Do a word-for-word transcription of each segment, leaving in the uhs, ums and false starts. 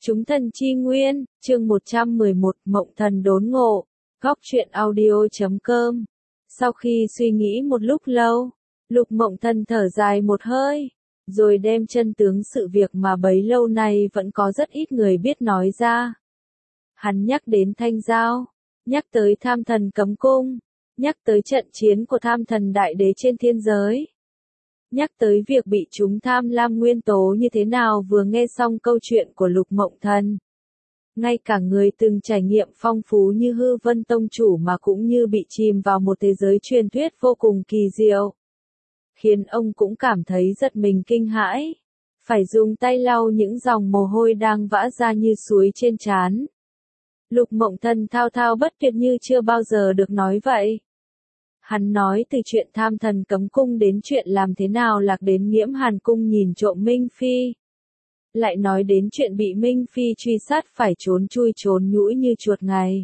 Chúng thần chi nguyên, chương một trăm mười một, Mộng thần đốn ngộ, góc truyện audio chấm com. Sau khi suy nghĩ một lúc lâu, Lục Mộng Thần thở dài một hơi, rồi đem chân tướng sự việc mà bấy lâu nay vẫn có rất ít người biết nói ra. Hắn nhắc đến Thanh Giao, nhắc tới Tham Thần Cấm Cung, nhắc tới trận chiến của Tham Thần Đại Đế trên thiên giới. Nhắc tới việc bị chúng tham lam nguyên tố như thế nào. Vừa nghe xong câu chuyện của Lục Mộng Thần, ngay cả người từng trải nghiệm phong phú như Hư Vân Tông chủ mà cũng như bị chìm vào một thế giới truyền thuyết vô cùng kỳ diệu, khiến ông cũng cảm thấy giật mình kinh hãi, phải dùng tay lau những dòng mồ hôi đang vã ra như suối trên trán. Lục Mộng Thần thao thao bất tuyệt như chưa bao giờ được nói vậy. Hắn nói từ chuyện Tham Thần Cấm Cung đến chuyện làm thế nào Lạc đến Nghiễm Hàn Cung nhìn trộm Minh Phi. Lại nói đến chuyện bị Minh Phi truy sát phải trốn chui trốn nhũi như chuột ngày.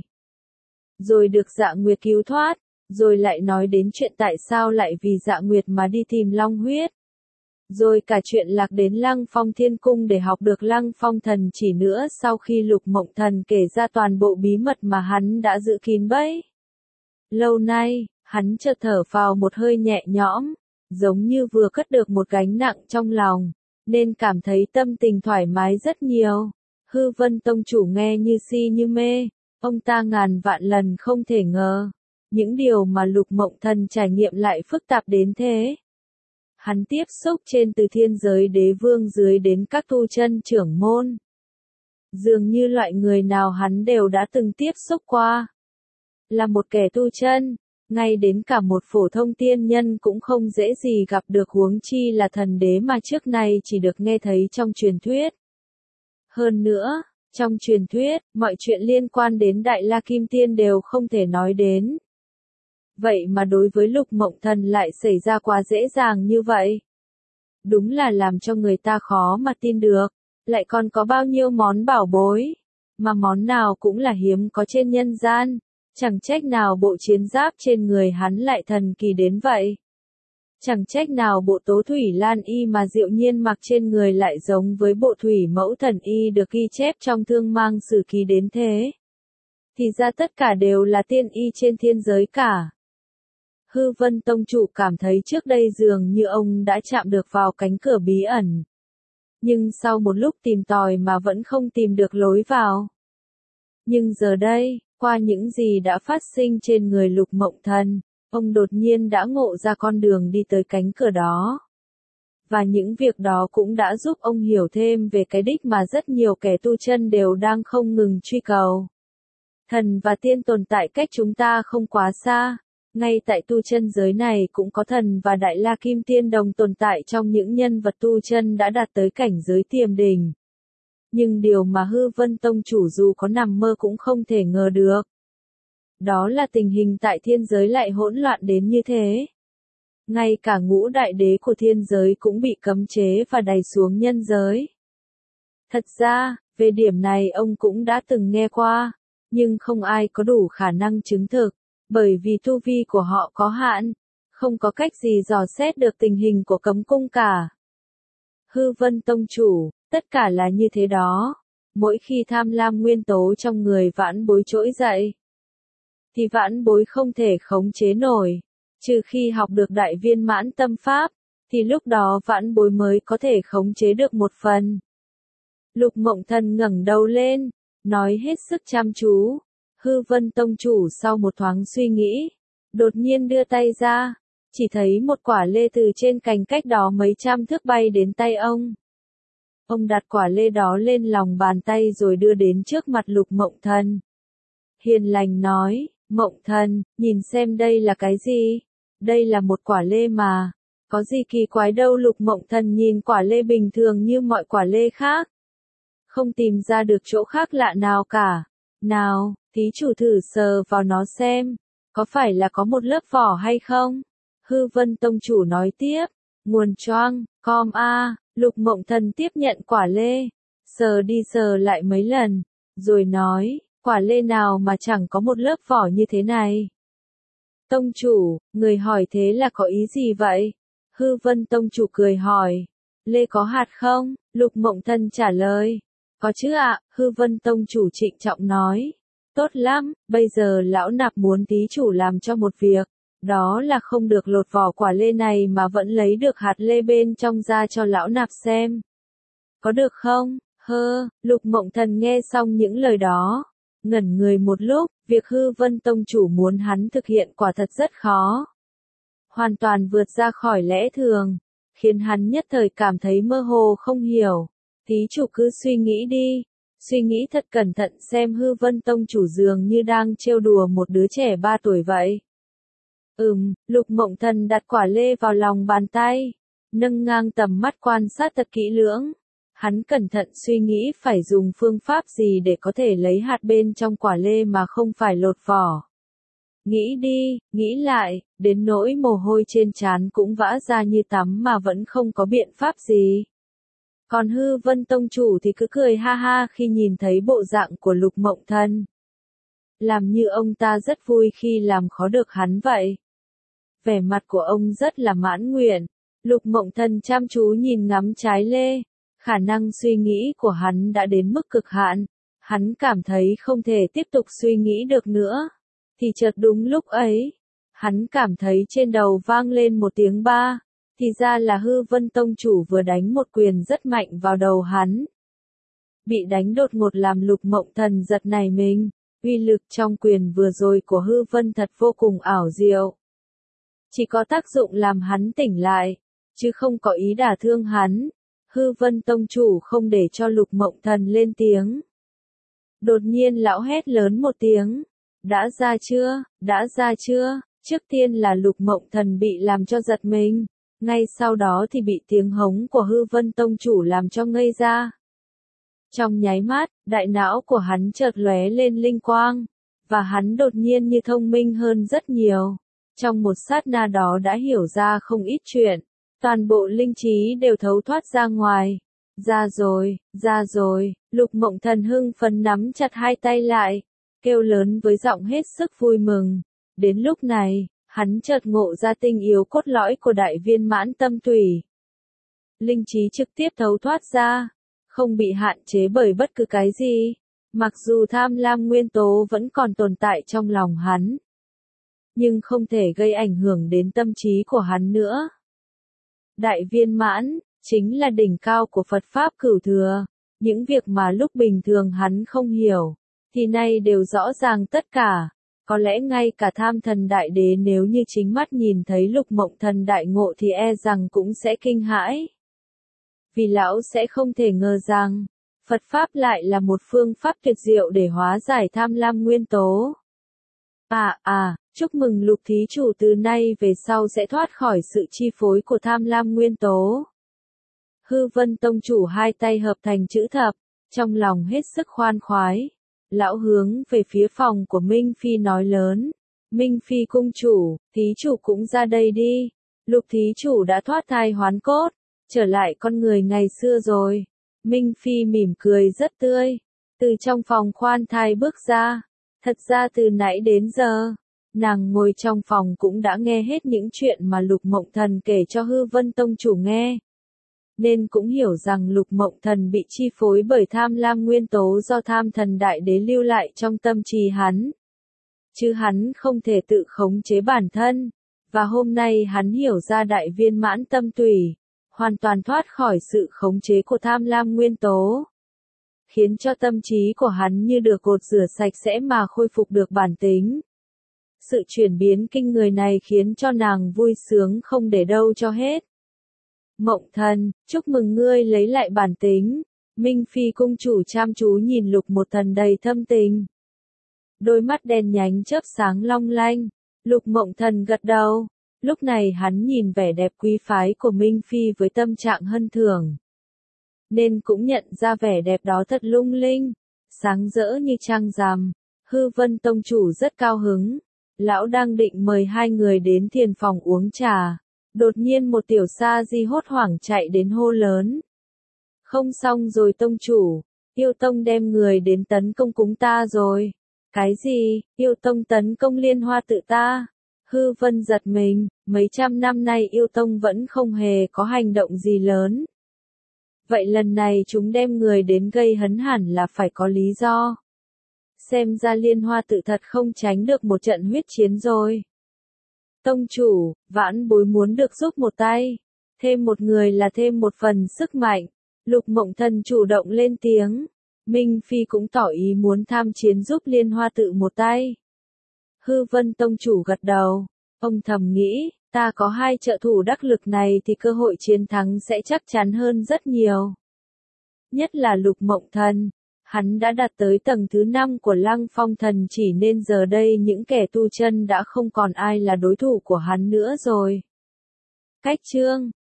Rồi được Dạ Nguyệt cứu thoát, rồi lại nói đến chuyện tại sao lại vì Dạ Nguyệt mà đi tìm Long huyết. Rồi cả chuyện Lạc đến Lăng Phong Thiên Cung để học được Lăng Phong Thần chỉ nữa sau khi Lục Mộng Thần kể ra toàn bộ bí mật mà hắn đã giữ kín bấy lâu nay. Hắn chợt thở phào một hơi nhẹ nhõm, giống như vừa cất được một gánh nặng trong lòng, nên cảm thấy tâm tình thoải mái rất nhiều. Hư Vân Tông chủ nghe như si như mê, ông ta ngàn vạn lần không thể ngờ, những điều mà Lục Mộng Thần trải nghiệm lại phức tạp đến thế. Hắn tiếp xúc trên từ thiên giới đế vương dưới đến các tu chân trưởng môn. Dường như loại người nào hắn đều đã từng tiếp xúc qua. Là một kẻ tu chân, ngay đến cả một phổ thông tiên nhân cũng không dễ gì gặp được, huống chi là thần đế mà trước nay chỉ được nghe thấy trong truyền thuyết. Hơn nữa, trong truyền thuyết, mọi chuyện liên quan đến Đại La Kim Tiên đều không thể nói đến. Vậy mà đối với Lục Mộng Thần lại xảy ra quá dễ dàng như vậy. Đúng là làm cho người ta khó mà tin được, lại còn có bao nhiêu món bảo bối, mà món nào cũng là hiếm có trên nhân gian. Chẳng trách nào bộ chiến giáp trên người hắn lại thần kỳ đến vậy. Chẳng trách nào bộ Tố Thủy Lan y mà Diệu Nhiên mặc trên người lại giống với bộ Thủy Mẫu Thần y được ghi chép trong Thương Mang Sử Ký đến thế. Thì ra tất cả đều là tiên y trên thiên giới cả. Hư Vân Tông chủ cảm thấy trước đây dường như ông đã chạm được vào cánh cửa bí ẩn. Nhưng sau một lúc tìm tòi mà vẫn không tìm được lối vào. Nhưng giờ đây, qua những gì đã phát sinh trên người Lục Mộng Thần, ông đột nhiên đã ngộ ra con đường đi tới cánh cửa đó. Và những việc đó cũng đã giúp ông hiểu thêm về cái đích mà rất nhiều kẻ tu chân đều đang không ngừng truy cầu. Thần và tiên tồn tại cách chúng ta không quá xa, ngay tại tu chân giới này cũng có thần và Đại La Kim Tiên đồng tồn tại trong những nhân vật tu chân đã đạt tới cảnh giới tiềm đỉnh. Nhưng điều mà Hư Vân Tông chủ dù có nằm mơ cũng không thể ngờ được. Đó là tình hình tại thiên giới lại hỗn loạn đến như thế. Ngay cả ngũ đại đế của thiên giới cũng bị cấm chế và đày xuống nhân giới. Thật ra, về điểm này ông cũng đã từng nghe qua, nhưng không ai có đủ khả năng chứng thực, bởi vì tu vi của họ có hạn, không có cách gì dò xét được tình hình của cấm cung cả. Hư Vân Tông chủ, tất cả là như thế đó. Mỗi khi tham lam nguyên tố trong người vãn bối trỗi dậy, thì vãn bối không thể khống chế nổi. Trừ khi học được đại viên mãn tâm pháp, thì lúc đó vãn bối mới có thể khống chế được một phần. Lục Mộng Thần ngẩng đầu lên, nói hết sức chăm chú. Hư Vân Tông chủ sau một thoáng suy nghĩ, đột nhiên đưa tay ra, chỉ thấy một quả lê từ trên cành cách đó mấy trăm thước bay đến tay ông. Ông đặt quả lê đó lên lòng bàn tay rồi đưa đến trước mặt Lục Mộng Thần. Hiền lành nói, Mộng Thần, nhìn xem đây là cái gì? Đây là một quả lê mà. Có gì kỳ quái đâu. Lục Mộng Thần nhìn quả lê bình thường như mọi quả lê khác. Không tìm ra được chỗ khác lạ nào cả. Nào, thí chủ thử sờ vào nó xem. Có phải là có một lớp vỏ hay không? Hư Vân Tông chủ nói tiếp. Nguồn choang, com a. Lục Mộng Thần tiếp nhận quả lê, sờ đi sờ lại mấy lần, rồi nói, quả lê nào mà chẳng có một lớp vỏ như thế này. Tông chủ, người hỏi thế là có ý gì vậy? Hư Vân Tông chủ cười hỏi, lê có hạt không? Lục Mộng Thần trả lời, Có chứ ạ, Hư Vân Tông chủ trịnh trọng nói. Tốt lắm, bây giờ lão nạp muốn thí chủ làm cho một việc. Đó là không được lột vỏ quả lê này mà vẫn lấy được hạt lê bên trong ra cho lão nạp xem. Có được không? Hơ, Lục Mộng Thần nghe xong những lời đó. Ngẩn người một lúc, việc Hư Vân Tông chủ muốn hắn thực hiện quả thật rất khó. Hoàn toàn vượt ra khỏi lẽ thường, khiến hắn nhất thời cảm thấy mơ hồ không hiểu. Thí chủ cứ suy nghĩ đi, suy nghĩ thật cẩn thận xem Hư Vân Tông chủ dường như đang trêu đùa một đứa trẻ ba tuổi vậy. Ừm, Lục Mộng Thần đặt quả lê vào lòng bàn tay, nâng ngang tầm mắt quan sát thật kỹ lưỡng. Hắn cẩn thận suy nghĩ phải dùng phương pháp gì để có thể lấy hạt bên trong quả lê mà không phải lột vỏ. Nghĩ đi, nghĩ lại, đến nỗi mồ hôi trên trán cũng vã ra như tắm mà vẫn không có biện pháp gì. Còn Hư Vân Tông chủ thì cứ cười ha ha khi nhìn thấy bộ dạng của Lục Mộng Thần. Làm như ông ta rất vui khi làm khó được hắn vậy. Vẻ mặt của ông rất là mãn nguyện. Lục Mộng Thần chăm chú nhìn ngắm trái lê. Khả năng suy nghĩ của hắn đã đến mức cực hạn. Hắn cảm thấy không thể tiếp tục suy nghĩ được nữa. Thì chợt đúng lúc ấy, hắn cảm thấy trên đầu vang lên một tiếng ba. Thì ra là Hư Vân Tông chủ vừa đánh một quyền rất mạnh vào đầu hắn. Bị đánh đột ngột làm Lục Mộng Thần giật nảy mình. Uy lực trong quyền vừa rồi của Hư Vân thật vô cùng ảo diệu. Chỉ có tác dụng làm hắn tỉnh lại, chứ không có ý đả thương hắn. Hư Vân Tông chủ không để cho Lục Mộng Thần lên tiếng. Đột nhiên lão hét lớn một tiếng. Đã ra chưa, đã ra chưa? Trước tiên là Lục Mộng Thần bị làm cho giật mình. Ngay sau đó thì bị tiếng hống của Hư Vân Tông chủ làm cho ngây ra. Trong nháy mắt, đại não của hắn chợt lóe lên linh quang. Và hắn đột nhiên như thông minh hơn rất nhiều. Trong một sát na đó đã hiểu ra không ít chuyện. Toàn bộ linh trí đều thấu thoát ra ngoài. Ra rồi, ra rồi, Lục Mộng Thần hưng phấn nắm chặt hai tay lại. Kêu lớn với giọng hết sức vui mừng. Đến lúc này, hắn chợt ngộ ra tinh yếu cốt lõi của đại viên mãn tâm tùy. Linh trí trực tiếp thấu thoát ra, không bị hạn chế bởi bất cứ cái gì. Mặc dù tham lam nguyên tố vẫn còn tồn tại trong lòng hắn, nhưng không thể gây ảnh hưởng đến tâm trí của hắn nữa. Đại viên mãn, chính là đỉnh cao của Phật Pháp Cửu Thừa. Những việc mà lúc bình thường hắn không hiểu, thì nay đều rõ ràng tất cả. Có lẽ ngay cả Tham Thần Đại Đế nếu như chính mắt nhìn thấy Lục Mộng Thần đại ngộ thì e rằng cũng sẽ kinh hãi. Vì lão sẽ không thể ngờ rằng, Phật Pháp lại là một phương pháp tuyệt diệu để hóa giải tham lam nguyên tố. À à, chúc mừng Lục thí chủ từ nay về sau sẽ thoát khỏi sự chi phối của tham lam nguyên tố. Hư Vân Tông chủ hai tay hợp thành chữ thập, trong lòng hết sức khoan khoái. Lão hướng về phía phòng của Minh Phi nói lớn. Minh Phi cung chủ, thí chủ cũng ra đây đi. Lục thí chủ đã thoát thai hoán cốt, trở lại con người ngày xưa rồi. Minh Phi mỉm cười rất tươi. Từ trong phòng khoan thai bước ra. Thật ra từ nãy đến giờ, nàng ngồi trong phòng cũng đã nghe hết những chuyện mà Lục Mộng Thần kể cho Hư Vân Tông chủ nghe. Nên cũng hiểu rằng Lục Mộng Thần bị chi phối bởi tham lam nguyên tố do Tham Thần Đại Đế lưu lại trong tâm trí hắn. Chứ hắn không thể tự khống chế bản thân. Và hôm nay hắn hiểu ra đại viên mãn tâm tùy, hoàn toàn thoát khỏi sự khống chế của tham lam nguyên tố. Khiến cho tâm trí của hắn như được gột rửa sạch sẽ mà khôi phục được bản tính. Sự chuyển biến kinh người này khiến cho nàng vui sướng không để đâu cho hết. Mộng Thần, chúc mừng ngươi lấy lại bản tính. Minh Phi cung chủ chăm chú nhìn Lục Một Thần đầy thâm tình. Đôi mắt đen nhánh chớp sáng long lanh. Lục Mộng Thần gật đầu. Lúc này hắn nhìn vẻ đẹp quý phái của Minh Phi với tâm trạng hân thường. Nên cũng nhận ra vẻ đẹp đó thật lung linh, sáng rỡ như trăng rằm. Hư Vân Tông chủ rất cao hứng. Lão đang định mời hai người đến thiền phòng uống trà. Đột nhiên một tiểu sa di hốt hoảng chạy đến hô lớn. Không xong rồi tông chủ, yêu tông đem người đến tấn công cúng ta rồi. Cái gì, yêu tông tấn công liên hoa tự ta? Hư Vân giật mình, mấy trăm năm nay yêu tông vẫn không hề có hành động gì lớn. Vậy lần này chúng đem người đến gây hấn hẳn là phải có lý do. Xem ra Liên Hoa tự thật không tránh được một trận huyết chiến rồi. Tông chủ, vãn bối muốn được giúp một tay. Thêm một người là thêm một phần sức mạnh. Lục Mộng Thần chủ động lên tiếng. Minh Phi cũng tỏ ý muốn tham chiến giúp Liên Hoa tự một tay. Hư Vân Tông chủ gật đầu. Ông thầm nghĩ, ta có hai trợ thủ đắc lực này thì cơ hội chiến thắng sẽ chắc chắn hơn rất nhiều. Nhất là Lục Mộng Thần. Hắn đã đạt tới tầng thứ năm của Lăng Phong Thần chỉ nên giờ đây những kẻ tu chân đã không còn ai là đối thủ của hắn nữa rồi. Cách chương